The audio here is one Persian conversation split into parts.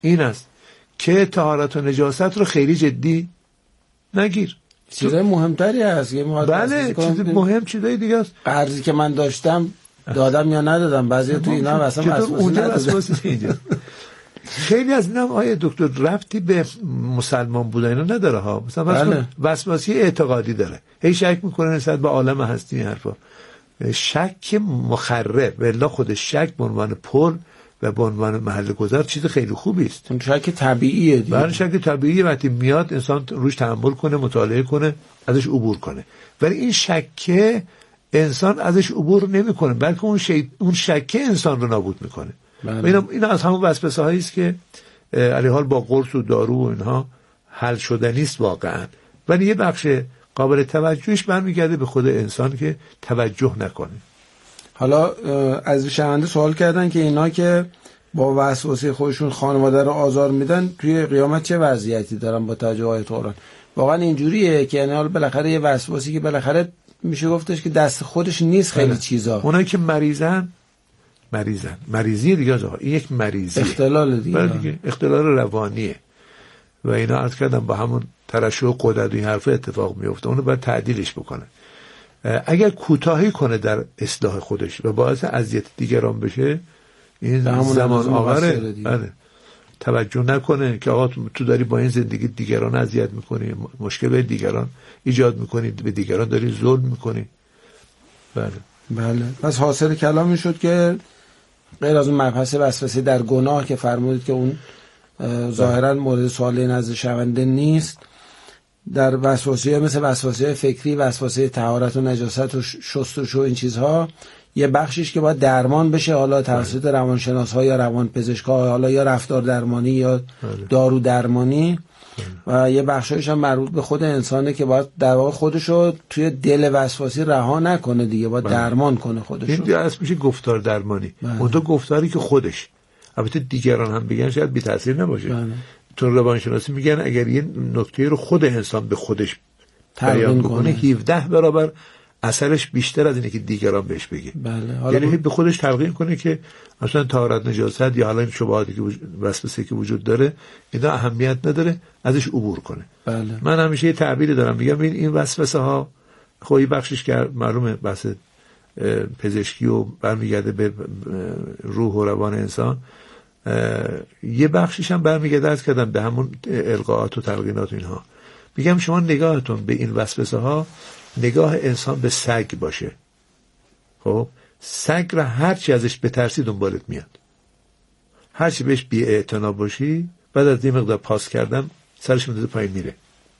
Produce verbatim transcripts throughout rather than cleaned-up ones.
این است که طهارت و نجاست رو خیلی جدی نگیر. چیزای مهمتری هست. یه بله چیز مهم چیزای دیگه است. قرضی که من داشتم دادم یا ندادم، بعضی تو اینا اصلا وسواسی اینجا. خیلی از اینا آیه دکتر ربطی به مسلمان بودن اینا نداره ها. مثلا بله. وسواسی اعتقادی داره، هی شک میکنه نسبت به عالم هستی حرفا. شک مخرب والله خود شک به عنوان پل و به عنوان محل گذر چیز خیلی خوبی است. اون شک طبیعیه دیگه. بله شک طبیعیه، وقتی میاد انسان روش تأمل کنه، مطالعه کنه، ازش عبور کنه. ولی این شک انسان ازش عبور نمیکنه، بلکه اون شی... اون شک انسان رو نابود میکنه. بله. اینا اینا از همون وسوسه هایی است که علیه حال با قرص و دارو و اینها حل شدنی است واقعا، ولی یه بخش قابل توجهش برمیگرده به خود انسان که توجه نکنه. حالا از شنونده سوال کردن که اینا که با وسوسه خودشون خانواده رو آزار میدن توی قیامت چه وضعیتی دارن با توجه به آیات قرآن؟ واقعا اینجوریه که یعنی حالا بالاخره یه وسواسی که بالاخره میشه گفتش که دست خودش نیست خیلی چیزا. اونایی که مریضن مریضن مریضی دیگه از این یک مریضی اختلال دیگه. دیگه اختلال روانیه و اینا عرض کردم با همون ترشح و قدرت این حرف اتفاق میفته. اونو باید تعدیلش بکنه. اگر کوتاهی کنه در اصلاح خودش و باعث اذیت دیگران بشه، این زمان آوره. توجه نکنه که آقا تو داری با این زندگی دیگران اذیت میکنی، مشکل به دیگران ایجاد میکنی، به دیگران داری ظلم میکنی. بله بله. پس حاصل کلام این شد که غیر از اون مبحث وسوسه در گناه که فرمودید که اون ظاهرا مورد سوال نزد شونده نیست، در وسوسه مثل وسوسه فکری، وسوسه طهارت و نجاست و شستشو این چیزها یه بخشیش که باید درمان بشه، حالا توسط روانشناس‌ها یا روانپزشک‌ها، حالا یا رفتار درمانی یا دارو درمانی، و یه بخشایش هم مربوط به خود انسانه که باید در واقع خودشو توی دل وسواسی رها نکنه دیگه، باید بله. درمان کنه خودشو. این دیگه اصلا میشه گفتار درمانی. بله. اون تو گفتاری که خودش، البته دیگران هم بگن شاید بی تاثیر نباشه. بله. تو روانشناسی میگن اگر یه نکته رو خود انسان به خودش بیان کنه هفده برابر اثرش بیشتر از اینه که دیگران بهش بگه. بله. یعنی به خودش تلقین کنه که مثلا طهارت نجاست یا حالا این شبهاتی که وسوسه که وجود داره اینا اهمیت نداره، ازش عبور کنه. بله. من همیشه یه تعبیری دارم، میگم این این وسوسه ها خب بخشش که معلومه بحث پزشکی و برمیگرده به روح و روان انسان، یه بخشش هم برمیگرده از کردم به همون القاءات و تلقینات و اینها. میگم شما نگاهتون به این وسوسه ها نگاه انسان به سگ باشه. خب سگ را هر چی ازش بترسی دنبالت میاد، هر چی بهش بی اعتنا باشی بعد از این مقدار پاس کردم سرش میذاره پایین میره،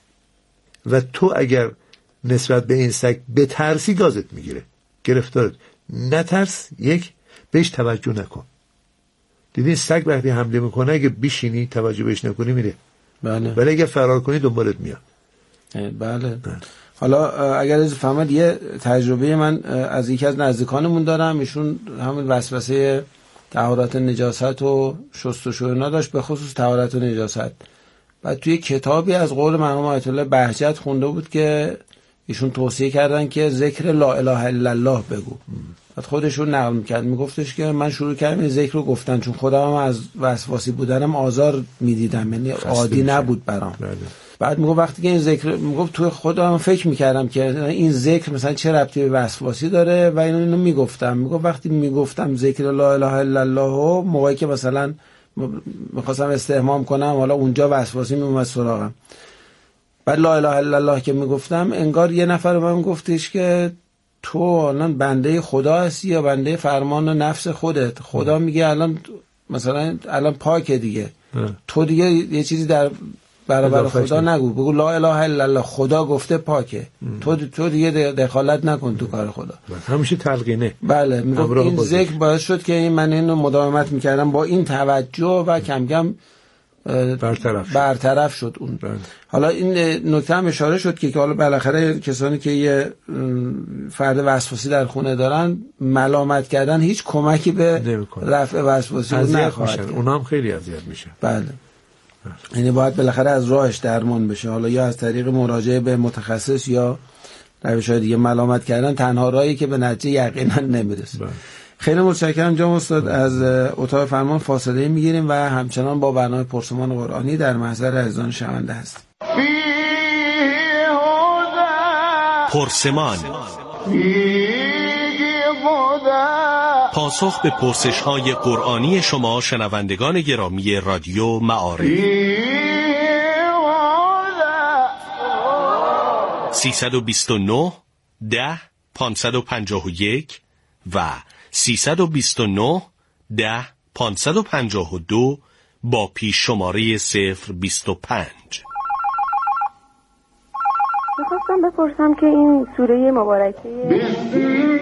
و تو اگر نسبت به این سگ بترسی گازت میگیره، گرفتارت. نترس، یک بهش توجه نکن. دیدین سگ وقتی حمله میکنه اگه بشینی توجه بهش نکنی میره. بله. ولی اگه فرار کنی دنبالت میاد. بله, بله. حالا اگر از فهمد یه تجربه من از یکی از نزدیکانمون دارم، ایشون همون وسوسه طهارت نجاست و شستشو اینا داشت، به خصوص طهارت و نجاست. بعد توی کتابی از قول مرحوم آیت الله بهجت خونده بود که ایشون توصیه کردن که ذکر لا اله الا الله بگو. بعد خودشون نقل میکرد، میگفتش که من شروع کردم این ذکر رو گفتن چون خودم هم از وسواسی بودنم آزار میدیدم، یعنی عادی نبود برام. بله. بعد میگفت وقتی که این ذکر میگفت تو خودم فکر میکردم که این ذکر مثلا چه ربطی به وسواسی داره و اینو اینو میگفتم. میگفت وقتی میگفتم ذکر لا اله الا الله، موقعی که مثلا میخواستم استحمام کنم حالا اونجا وسواسی میومد سراغم، بعد لا اله الا الله که میگفتم انگار یه نفر به من گفتش که تو الان بنده خدا هستی یا بنده فرمان نفس خودت. خدا میگه الان مثلا الان پاکه دیگه، تو دیگه یه چیزی در برابر خدا نگو، بگو لا اله الا الله، خدا گفته پاکه. تو تو دیگه دخالت نکن تو کار خدا. همیشه تلقینه. بله. میگم این ذکر باعث شد که من اینو مداومت میکردم با این توجه و کم کم برطرف شد. برطرف شد اون. بله. حالا این نکته هم اشاره شد که حالا بالاخره کسانی که یه فرد وسواسی در خونه دارن ملامت کردن هیچ کمکی به رفع وسواسی نخواهد کرد. اونا هم خیلی اذیت میشن. بله. یعنی باید بالاخره از راهش درمان بشه، حالا یا از طریق مراجعه به متخصص یا روش‌های دیگه. ملامت کردن تنها راهی که به نتیجه یقینا نمیرسه. بله. خیلی متشکرم جناب استاد. از اتاق فرمان فاصله میگیریم و همچنان با برنامه پرسمان قرآنی در محضر عزیزان شنونده هستیم. پرسمان، پاسخ به پرسش‌های قرآنی شما شنوندگان گرامی رادیو معارف. سیصد و بیست و نه ده پانصد و پنجاه و یک و سیصد و بیست و نه ده پانصد و پنجاه و دو با پیش شماره صفر بیست و پنج. میخواستم بپرسم که این سوره مبارکه بسم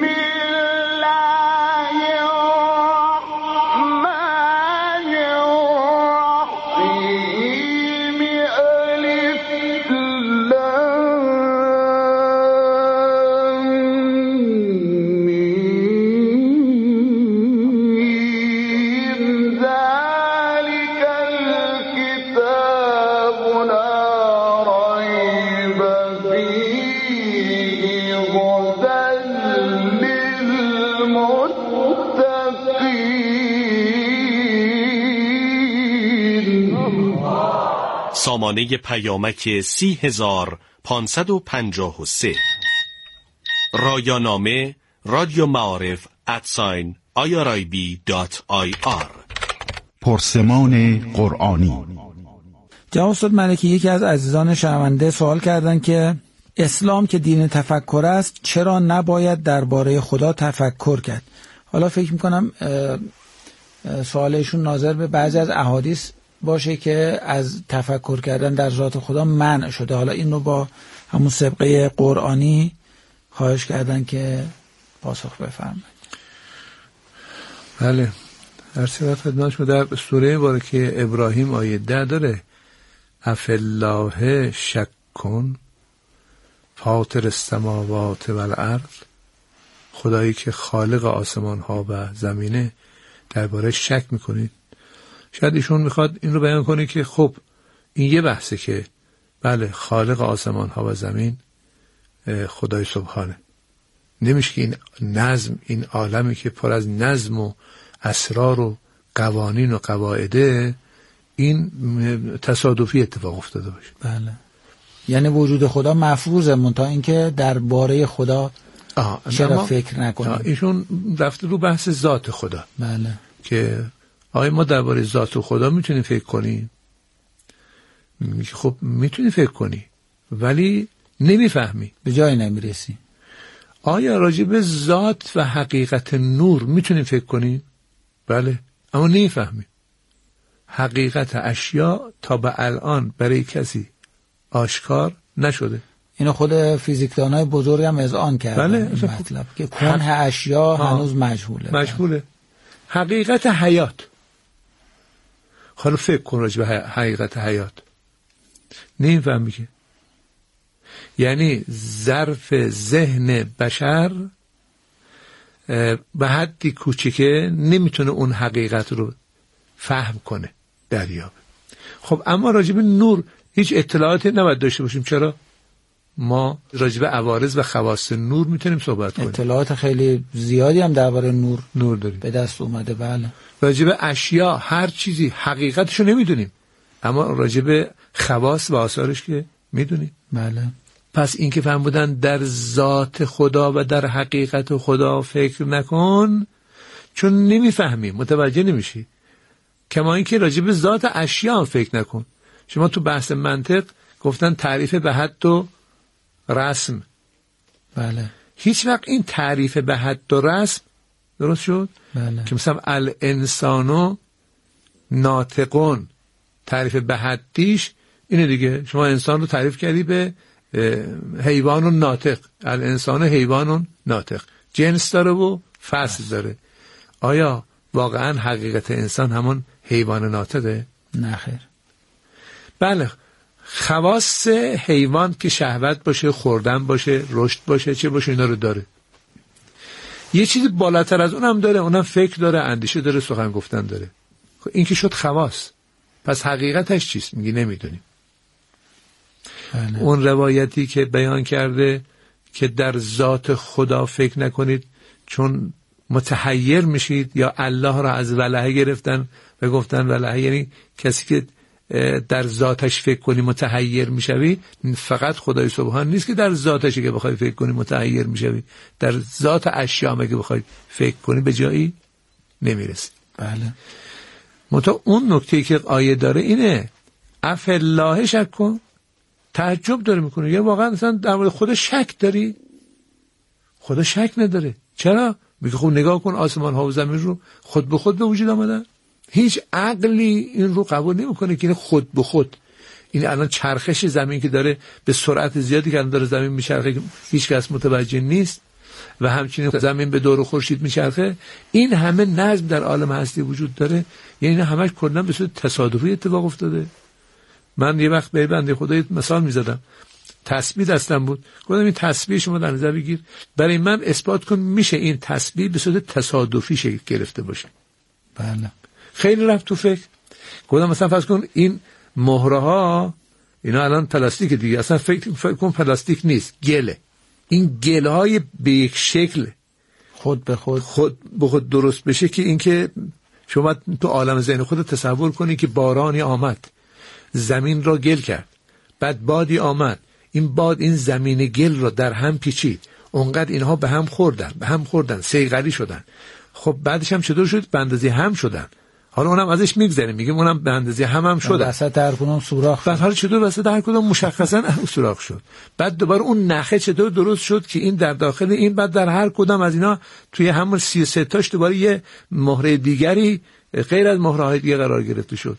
سامانه پیامک سی هزار پانصد و پنجاه و سه. رایانامه رادیو معارف ادساین آی آر آی بی دات آی آر. پرسمان قرآنی. جناب استاد ملکی، یکی از عزیزان شنونده سوال کردن که اسلام که دین تفکر است چرا نباید درباره خدا تفکر کرد؟ حالا فکر میکنم سوالشون ناظر به بعضی از احادیث باشه که از تفکر کردن در ذات خدا منع شده. حالا این رو با همون سابقه قرآنی خواهش کردن که پاسخ بفرمایید. بله، هر سه خدمت شما در سوره مبارکه ابراهیم آیه ده داره افالله شک کن فاطر السماوات و الارض، خدایی که خالق آسمان ها و زمینه درباره شک میکنید. شاید ایشون میخواد این رو بیان کنه که خب این یه بحثه که بله خالق آسمان ها و زمین خدای سبحانه، نمیشه که این نظم، این عالمی که پر از نظم و اسرار و قوانین و قواعده این تصادفی اتفاق افتاده باشه. بله، یعنی وجود خدا محفوظه، منتها اینکه درباره خدا آه. چرا فکر نکنیم. ایشون رفته رو بحث ذات خدا. بله، که آیا ما درباره ذات خدا میتونیم فکر کنیم؟ میگه خب میتونی فکر کنی ولی نمیفهمی، به جای نمیرسی. آیا راجع به ذات و حقیقت نور میتونیم فکر کنیم؟ بله، اما نمیفهمی. حقیقت اشیا تا به الان برای کسی آشکار نشده. اینو خود فیزیکدانای بزرگ هم اذعان کردن. بله، مطلب که کنه اشیا هنوز مجهوله. مجهوله. حقیقت حیات، حالا فکر کن راجع به حقیقت حیات، نمیفهمی که یعنی ظرف ذهن بشر به حدی کوچیکه نمیتونه اون حقیقت رو فهم کنه، دریابه. خب اما راجع به نور هیچ اطلاعاتی نباید داشته باشیم. چرا؟ ما راجع به عوارض و خواص نور میتونیم صحبت کنیم. اطلاعات خیلی زیادی هم درباره نور نور داریم، به دست اومده. بله، راجع به اشیا هر چیزی حقیقتشو نمیدونیم، اما راجع به خواص و آثارش که میدونیم. بله، پس این که فهم بودن در ذات خدا و در حقیقت خدا فکر نکن، چون نمیفهمی، متوجه نمیشی. کما این که راجع به ذات اشیا فکر نکن. شما تو بحث منطق گفتن تعریف به حد و رسم. بله، هیچ وقت این تعریف به حد و رسم درست شد؟ بله. که مثلا الانسانو ناطقون، تعریف به حدیش اینه دیگه. شما انسان رو تعریف کردی به حیوان و ناطق، الانسان حیوان و ناطق، جنس داره و فصل داره. آیا واقعا حقیقت انسان همون حیوان ناطقه؟ نه خیر. بله، خواص حیوان که شهوت باشه، خوردن باشه، رشد باشه، چه باشه، اینا رو داره. یه چیزی بالاتر از اونم داره، اونم فکر داره، اندیشه داره، سخن گفتن داره. خب این که شد خواص. پس حقیقتش چیست؟ میگی نمیدونیم. بله. اون روایتی که بیان کرده که در ذات خدا فکر نکنید چون متحیر میشید یا الله را از ولهه گرفتن و گفتن ولهه یعنی کسی که در ذاتش فکر کنی متحیر میشوی. فقط خدای سبحان نیست که در ذاتش که بخوای فکر کنی متحیر میشوی، در ذات اشیاء که بخوای فکر کنی به جایی نمیرسی. بله. متا اون نکته که آیه داره اینه اف الله شک کن. تعجب داره میکنه یا واقعا مثلا در مورد خدا شک داری؟ خدا شک نداره. چرا؟ میگه خب نگاه کن آسمان ها و زمین رو خود به خود به وجود آمدن. هیچ عقلی این رو قبول نمیکنه که این خود به خود، این الان چرخش زمین که داره به سرعت زیادی که الان داره زمین میچرخه هیچ کس متوجه نیست و همچنین زمین به دور خورشید میچرخه، این همه نظم در عالم هستی وجود داره، یعنی این همش کلا به صورت تصادفی اتفاق افتاده. من یه وقت به بنده خدا مثال میزدم، تسبیح دستم بود، گفتم این تسبیح شما در نظر بگیر برای من اثبات کن میشه این تسبیح به صورت تصادفی شکل گرفته باشه. بله. خیلی رفت تو فکر. گفتم مثلا فرض کن این مهره ها اینا الان پلاستیک دیگه، اصلا فکر, فکر کن پلاستیک نیست، گله. این گله های به یک شکل خود به خود خود به خود درست بشه که اینکه شما تو عالم ذهن خود تصور کنی که بارانی آمد زمین را گل کرد، بعد بادی آمد این باد این زمین گل را در هم پیچید، اونقدر اینها به هم خوردن به هم خوردن صیقلی شدن. خب بعدش هم چطور شد؟ به اندازه هم شدن. حالا اونم ازش میگذریم میگیم اونم به اندازه هم هم شدن، وسط هر کدوم سوراخ. بعد حالا چطور وسط هر کدوم مشخصا سوراخ شد؟ بعد دوباره اون نخه چطور درست شد که این در داخل این، بعد در هر کدام از اینا توی همون سی و سه تاش دوباره یه مهره دیگری غیر از مهره‌های دیگه قرار گرفته شد.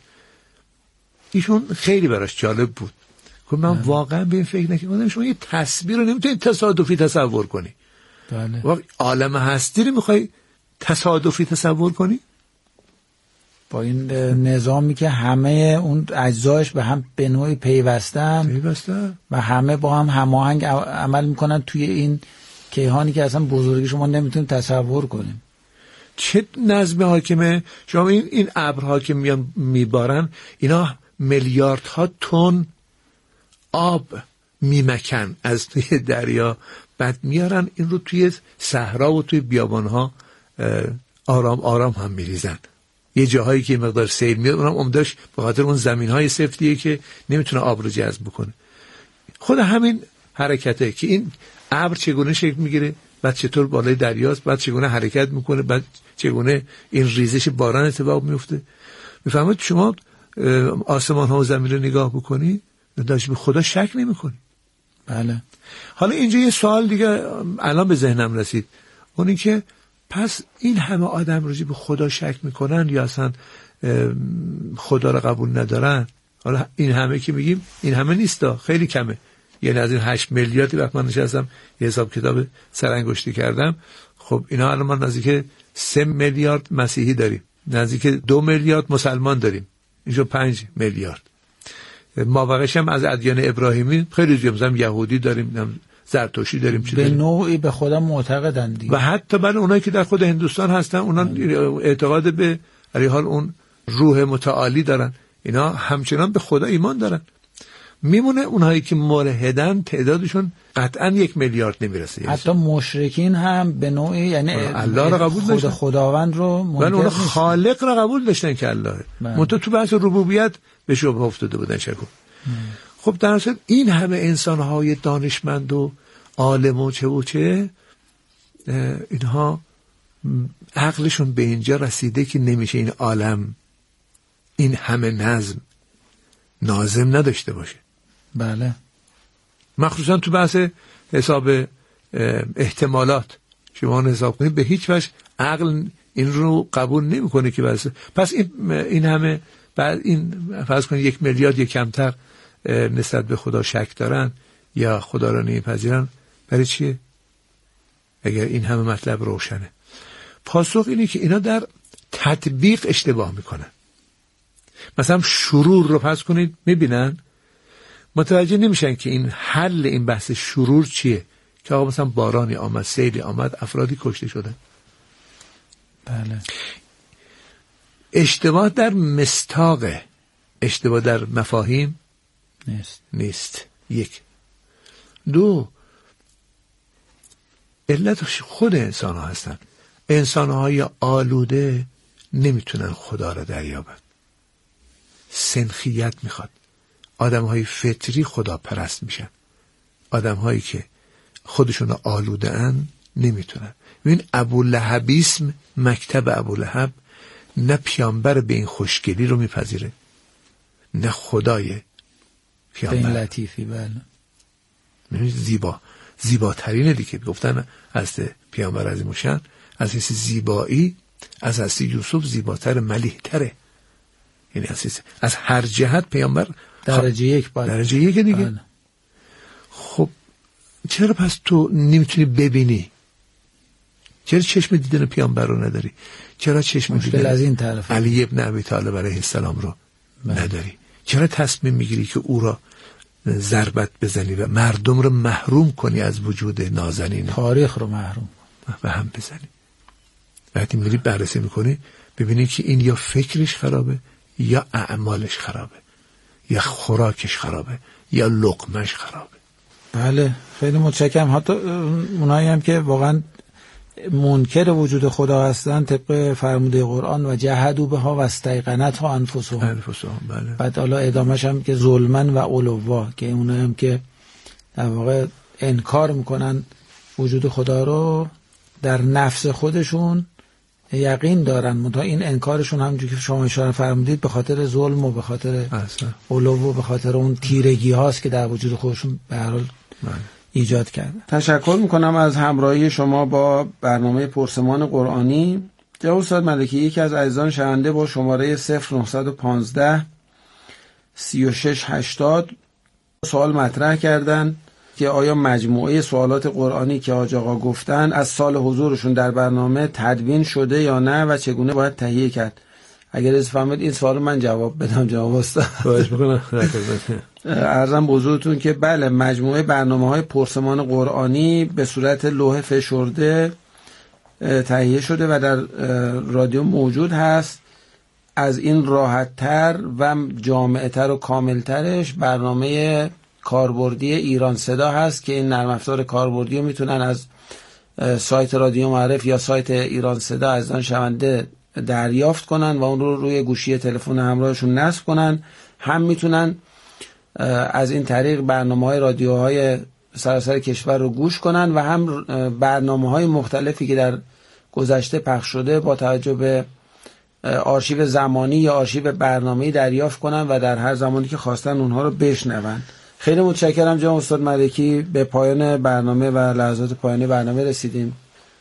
ایشون خیلی براش جالب بود. خب من بله. واقعا به این فکر نکردم شما یه تصویر رو نمیتونید تصادفی تصور کنی. بله. واقعا عالم هستی رو میخوای تصادفی تصور کنی؟ با این نظامی که همه اون اجزایش به هم به نوعی پیوستن پیوستن و همه با هم هماهنگ عمل میکنن توی این کیهانی که اصلا بزرگی شما نمیتونید تصور کنیم. چه نظم حاکمه؟ شما این این ابرها که میان میبارن اینا میلیاردها تن آب میمکن از توی دریا، بعد میارن این رو توی صحرا و توی بیابانها آرام آرام هم میریزن. یه جاهایی که مقدار سیل میاد اونم عمده‌اش به خاطر اون زمین‌های سفتیه که نمیتونه آب رو جذب بکنه. خود همین حرکته که این ابر چگونه شکل میگیره، بعد چطور بالای دریاست، بعد چگونه حرکت میکنه، بعد چگونه این ریزش باران اتفاق میفته. میفهمید شما آسمان ها و زمین رو نگاه بکنی داشت به خدا شک نمی‌کنی. بله. حالا اینجا یه سوال دیگه الان به ذهنم رسید، اونی که پس این همه آدم راجع به خدا شک میکنن یا اصلا خدا رو قبول ندارن؟ حالا این همه که میگیم این همه نیستا، خیلی کمه. یعنی از این هشت میلیاردی وقت من نشستم یه حساب کتاب سرانگشتی کردم، خب اینا الان ما نزدیک سه میلیارد مسیحی داریم، نزدیک دو میلیارد مسلمان داریم، اینجا پنج میلیارد. مابقیش هم از ادیان ابراهیمی خیلی زیاد، مثلا یهودی داریم، زرتشتی داریم، چی به داریم؟ نوعی به خدا معتقدن دیگه. و حتی بله اونایی که در خود هندوستان هستن اونا اعتقاد به علی حال اون روح متعالی دارن، اینا همچنان به خدا ایمان دارن. میمونه اونهایی که ملحدن تعدادشون قطعا یک میلیارد نمیرسه. حتی مشرکین هم به نوعی یعنی الله را قبول خود داشتن، خداوند رو منکر نیستن، خالق را قبول داشتن که اللهه، منتها تو بحث ربوبیت به شبهه افتاده بودن. شکو خب در اصل این همه انسان‌های دانشمند و عالم و چه و چه اینها عقلشون به اینجا رسیده که نمیشه این عالم این همه نظم ناظم نداشته باشه. بله. مخصوصا تو بحث حساب احتمالات شما حساب کنید به هیچ وجه عقل این رو قبول نمیکنه که بس پس این این همه بعد این فرض کنید یک میلیارد یک کمتر نسبت به خدا شک دارن یا خدا را نمیپذیرن، برای چیه؟ اگر این همه مطلب روشنه. پاسخ اینه که اینا در تطبیق اشتباه میکنن. مثلا شرور رو پس کنید میبینن متوجه نمیشن که این حل این بحث شرور چیه، که آقا مثلا بارانی آمد، سیلی آمد، افرادی کشته شدن. بله. اشتباه در مستاقه، اشتباه در مفاهیم نیست. نیست. یک. دو، علت خود انسان ها هستن. انسانهای آلوده نمیتونن خدا را دریابن. سنخیت میخواد. آدمهای فطری خدا پرست میشن. آدمهایی که خودشون آلوده ان نمیتونن. ببین ابولهبیسم، مکتب ابولهب نه پیامبر به این خوشگلی رو میپذیره نه خدای پیامبر. این لطیفی بله. زیبا زیباترینه دیگه. گفتن از پیامبر عظیم‌الشأن از حیث زیبایی از حضرت یوسف زیباتر، ملیح‌تره. یعنی از, از هر جهت پیامبر درجه یک باید. درجه یک دیگه بله. خب چرا پس تو نمیتونی ببینی؟ چرا چشم دیدن پیامبر رو نداری؟ چرا چشم دیدن از این طرف علی ابن ابی طالب علیه السلام رو بله. نداری؟ چرا تصمیم میگیری که او را ضربت بزنی و مردم رو محروم کنی از وجود نازنین، تاریخ رو محروم و هم بزنی؟ وقتی میری بررسی میکنی ببینی که این یا فکرش خرابه یا اعمالش خرابه یا خوراکش خرابه یا لقمش خرابه. بله خیلی متشکرم. حتی اونایی هم که واقعا منکر وجود خدا هستن طبق فرموده قرآن و جحدوا بها و استیقنتها انفسهم انفسهم بله. بعد حالا ادامهش هم که ظلمن و علوا، که اونایی هم که در واقع انکار میکنن وجود خدا رو در نفس خودشون یقین دارن، منتها این انکارشون همونجوری که شما اشاره فرمودید به خاطر ظلم و به خاطر علو و به خاطر اون تیرگی هاست که در وجود خودشون به هر حال ایجاد کرده. تشکر میکنم از همراهی شما با برنامه پرسمان قرآنی. جناب استاد ملکی، یکی از عزیزان شنونده با شماره صفر نه یک پنج سی و شش هشتاد سوال مطرح کردن که آیا مجموعه سوالات قرآنی که حاج آقا گفتن از سال حضورشون در برنامه تدوین شده یا نه و چگونه باید تهیه کرد؟ اگر از فهمید این سوال من جواب بدم جناب استاد. خواهش میکنم. عرضم به حضورتون که بله، مجموعه برنامه‌های پرسمان قرآنی به صورت لوح فشرده تهیه شده و در رادیو موجود هست. از این راحت‌تر و جامع‌تر و کامل‌ترش برنامه کاربردی ایران صدا هست که این نرم افزار کاربردی رو میتونن از سایت رادیو معرف یا سایت ایران صدا از آن شنونده دریافت کنن و اون رو روی گوشی تلفن همراهشون نصب کنن. هم میتونن از این طریق برنامه‌های رادیوهای سراسر کشور رو گوش کنن و هم برنامه‌های مختلفی که در گذشته پخش شده با توجه به آرشیو زمانی یا آرشیو برنامه‌ای دریافت کنن و در هر زمانی که خواستن اونها رو بشنون. خیلی متشکرم جناب استاد ملکی. به پایان برنامه و لحظات پایانی برنامه رسیدیم.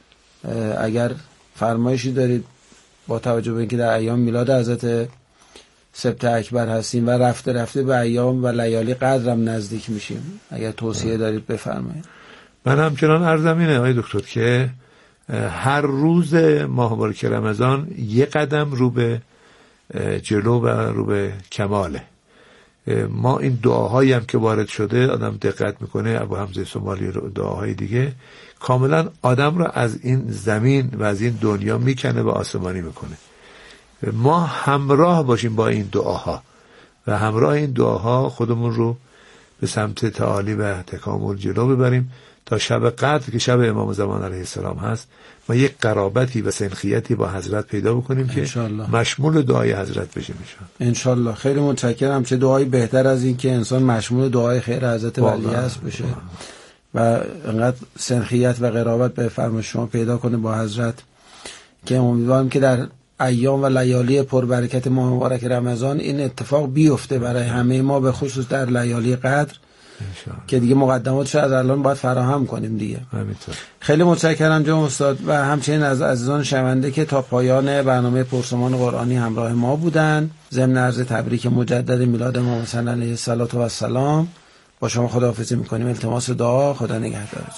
اگر فرمایشی دارید با توجه به اینکه در ایام میلاد حضرت سبت اکبر هستیم و رفته رفته به ایام و لیالی قدرم نزدیک میشیم، اگر توصیه دارید بفرمایید. من همچنان عرضم اینه آقای دکتر که هر روز ماه مبارک رمضان یک قدم رو به جلو و رو به کماله. ما این دعاهایی هم که وارد شده آدم دقت میکنه، ابو حمزه سومالی دعاهای دیگه کاملا آدم رو از این زمین و از این دنیا میکنه و آسمانی میکنه. ما همراه باشیم با این دعاها و همراه این دعاها خودمون رو به سمت تعالی و تکامل جلو ببریم تا شب قدر که شب امام زمان علیه السلام هست ما یک قرابتی و سنخیتی با حضرت پیدا بکنیم که مشمول دعای حضرت بشیم انشالله. خیلی متشکرم. چه دعایی بهتر از این که انسان مشمول دعای خیر حضرت ولی هست بشه و انقدر سنخیت و قرابت به فرمان شما پیدا کنه با حضرت که امیدوارم که در ایام و لیالی پربرکت ماه مبارک رمضان این اتفاق بیفته برای همه ما، به خصوص در لیالی قدر که دیگه مقدماتش از الان باید فراهم کنیم دیگه. همینطور. خیلی متشکرم جناب استاد و همچنین از عزیزان شنونده که تا پایان برنامه پرسمان قرآنی همراه ما بودن. ضمن عرض تبریک مجدد میلاد امام حسین علیه السلام با شما خداحافظی میکنیم. التماس دعا. خدا نگهدارتون.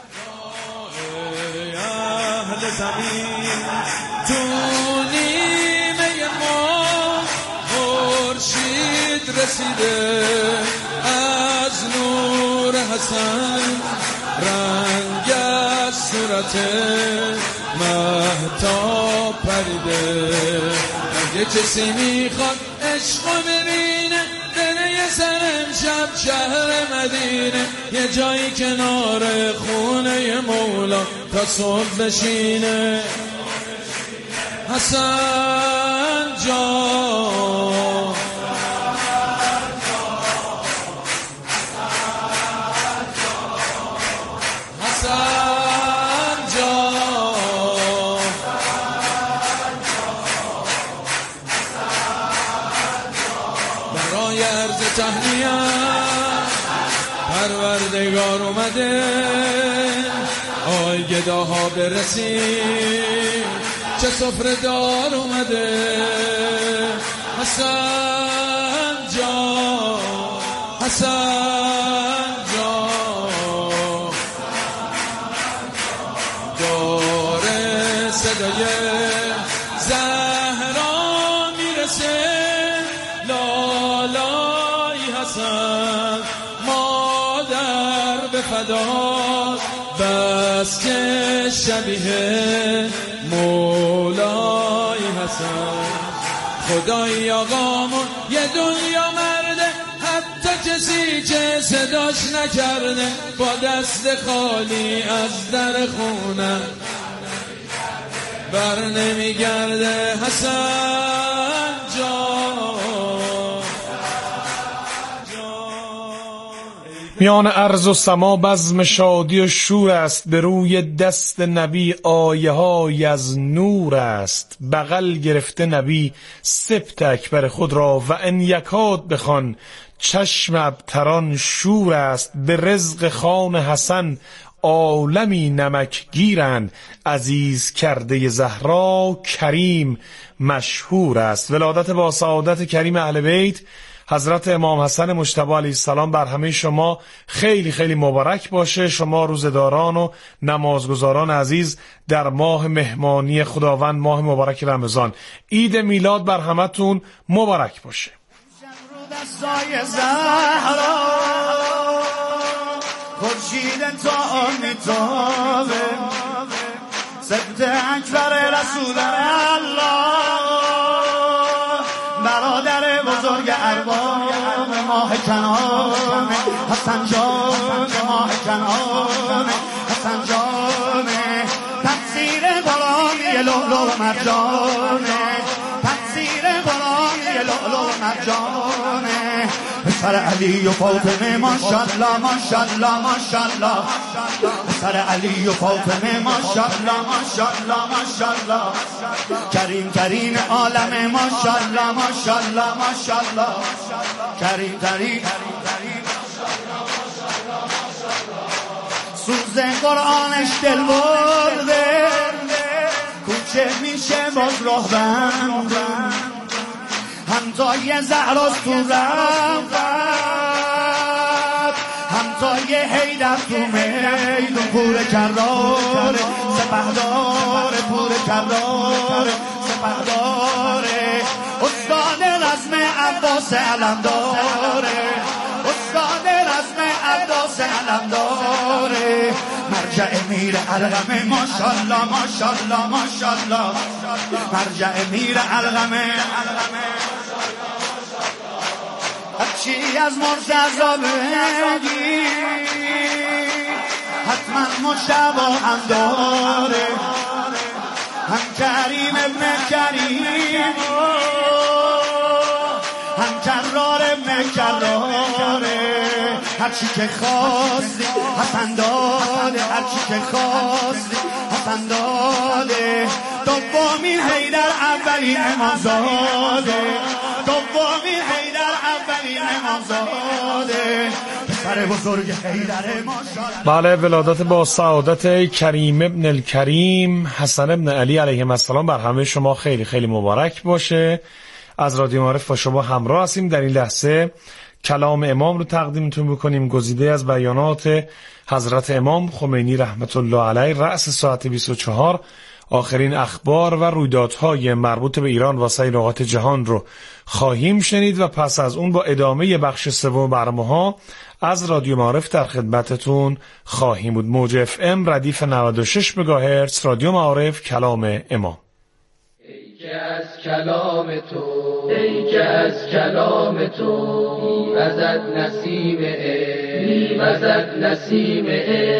رسیده از نور حسن رنگ از صورت مهتاب پریده. اگه کسی میخواد عشقو ببینه بره یه سر امشب شهر مدینه، یه جایی کنار خونه مولا تا صبح بشینه. حسن جان حسن جان برای عرض تهنیت پروردگار اومده آی گداها برسید چه سفره دار اومده حسن جان حسن جان داره صدای زهرا میرسه لالای حسن مادر به فدا بس که شبیه مولای حسن خدای آقامون یه دنیا مرده حتی کسی که صداش نکرده با دست خالی از در خونه بر نمیگرده حسن جان میان ارض و سما بزم شادی و شور است به روی دست نبی آیه های از نور است بغل گرفته نبی سبت اکبر خود را و ان یکاد بخوان چشم ابتران شور است به رزق خان حسن عالمی نمک گیرند عزیز کرده زهرا کریم مشهور است. ولادت با سعادت کریم اهل بیت حضرت امام حسن مجتبی علیه السلام بر همه شما خیلی خیلی مبارک باشه. شما روزداران و نمازگزاران عزیز در ماه مهمانی خداوند ماه مبارک رمضان عید میلاد بر همتون مبارک باشه. خورشید تا میتابه سبت اکبر رسول الله برادر بزرگ ارباب ماه کنان حسن جان ماه کنان حسن جان تقصیر غلامی لؤلؤ و مرجان تقصیر غلامی لؤلؤ و مرجان پسر علی و فاطمه ماشاءالله ماشاءالله ماشاءالله پسر علی و فاطمه ماشاءالله ماشاءالله ماشاءالله کریم ترین عالم ماشاءالله ماشاءالله ماشاءالله کریم ترین سوز قرآنش دل برده کوچه میشه باز راه بنده همتای زهراست تو رفت همتای حیدر تو میدون پور کراره سپهدار پور کراره سپهداره استاد رزم عباس علمداره استاد رزم عباس علمداره مرجع میر علقمه ماشاءالله ماشاءالله ماشاءالله مرجع میر علقمه هرچی از مرتضی بگی حتما مجتبی هم داره هم کریم ابن کریم هم کرار ابن کراره هرچی که خواستی حسن داده هرچی که خواستی حسن داده دومین حیدر اولین امامزاده دومین حیدر اولین امامزاده پسر بزرگ حیدر ماشاءالله. بله ولادت با سعادت کریم ابن الکریم حسن ابن علی علیهم السلام بر همه شما خیلی خیلی مبارک باشه. از رادیو معارف با شما همراه هستیم. در این لحظه کلام امام رو تقدیمتون بکنیم گزیده از بیانات حضرت امام خمینی رحمت الله علیه رأس ساعت بیست و چهار آخرین اخبار و رویدادهای مربوط به ایران و سایر نقاط جهان رو خواهیم شنید و پس از اون با ادامه بخش سوم برنامه‌ها از رادیو معارف در خدمتتون خواهیم بود. موج اف ام ردیف نود و شش مگاهرتز رادیو معارف کلام امام. ای که از کلام تو ای که از کلام تو میوزد نسیم عشق میوزد نسیم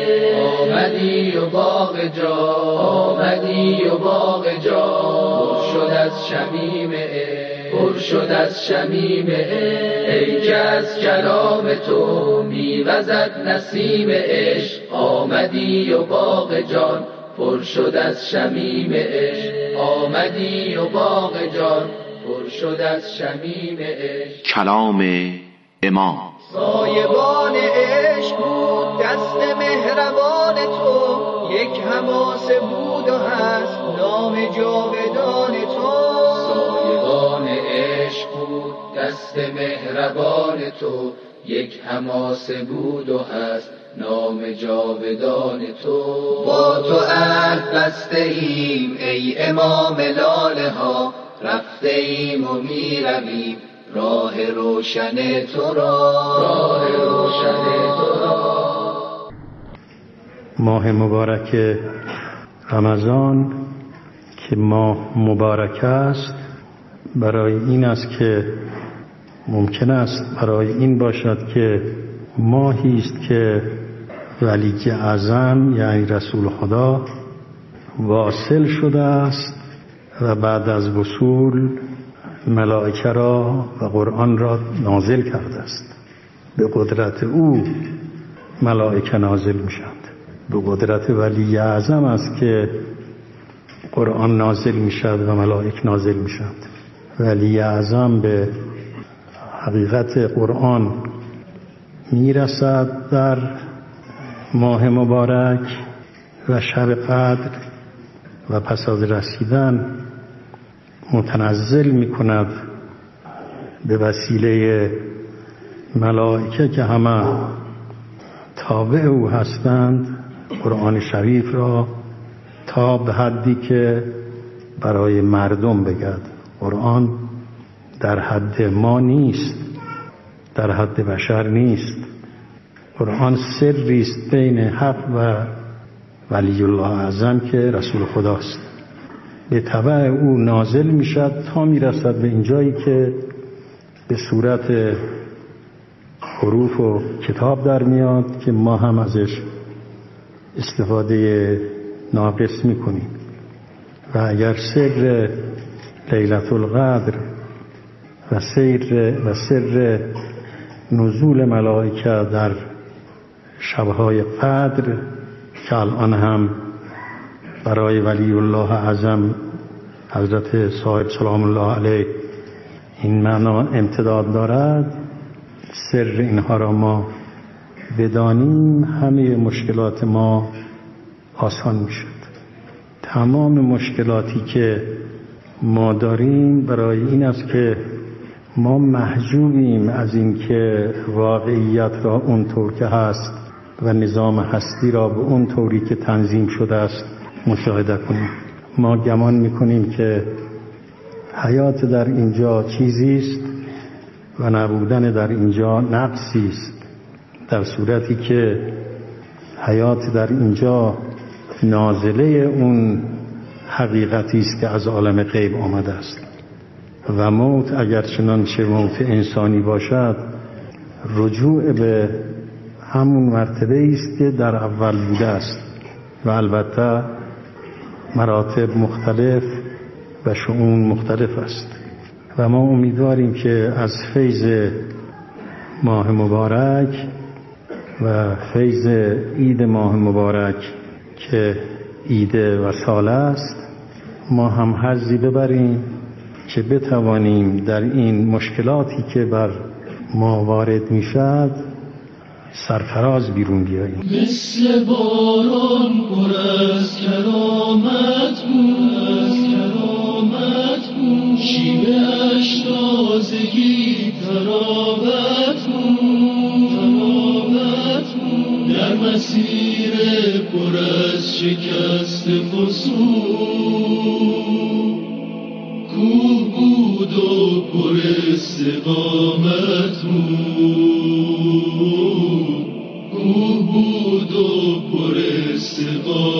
عشق آمدی و باغ جا آمدی و باغ جا شد از شمیم عشق، پر شد از شمیم عشق. ای که از کلام تو میوزد نسیم عشق، آمدی و باغ جان پر شد از شمیم عشق، آمدی و باغ جان پر شد از شمیم عشق. کلام امام. سایبان عشق بود دست مهربان تو، یک حماسه بود و هست نام جاودان تو. سایبان عشق بود دست مهربان تو، یک حماسه بود و هست نام جاودان تو. با تو عهد بسته ایم ای امام لاله ها، رفته ایم و می رویم راه روشن تو را، راه روشن تو را. ماه مبارک رمضان که ماه مبارک است، برای این است که ممکن است برای این باشد که ماهی است که ولی اعظم یعنی رسول خدا واصل شده است و بعد از وصول ملائکه را و قرآن را نازل کرده است. به قدرت او ملائکه نازل میشند. به قدرت ولی اعظم است که قرآن نازل میشد و ملائکه نازل میشند. ولی اعظم به حقیقت قرآن میرسد در ماه مبارک و شب قدر و پس از رسیدن متنزل میکند به وسیله ملائکه که همه تابع او هستند قرآن شریف را تا به حدی که برای مردم بگد. قرآن در حد ما نیست، در حد بشر نیست. قرآن سری است بین حق و ولی الله اعظم که رسول خداست. به تبع او نازل می شد تا می رسد به اینجایی که به صورت حروف و کتاب در میاد که ما هم ازش استفاده ناقص می کنیم. و اگر سر لیلة القدر و سر و سر نزول ملائکه در شبهای قدر که الان هم برای ولی الله اعظم حضرت صاحب سلام الله علیه این معنا امتداد دارد، سر اینها را ما بدانیم همه مشکلات ما آسان می شد. تمام مشکلاتی که ما داریم برای این است که ما محجوبیم از این که واقعیت را اونطور که هست و نظام هستی را به اون طوری که تنظیم شده است مشاهده کنیم. ما گمان میکنیم که حیات در اینجا چیزی است و نبودن در اینجا نقصی است، در صورتی که حیات در اینجا نازله اون حقیقتی است که از عالم غیب آمده است. و موت اگر چنانچه موت انسانی باشد رجوع به همون مرتبه است که در اول بوده است و البته مراتب مختلف و شؤون مختلف است. و ما امیدواریم که از فیض ماه مبارک و فیض عید ماه مبارک که عید وصال است ما هم حظی ببریم که بتوانیم در این مشکلاتی که بر ما وارد می شد سرفراز بیرون بیاییم. مثل باران پر از کرامت بود، از کرامت بود، شیوه‌اش تازگی تراوت بود، تراوت بود، در مسیر پر از شکست فسون کوه بود و پر استقامت بود، کوه بود و پر استقامت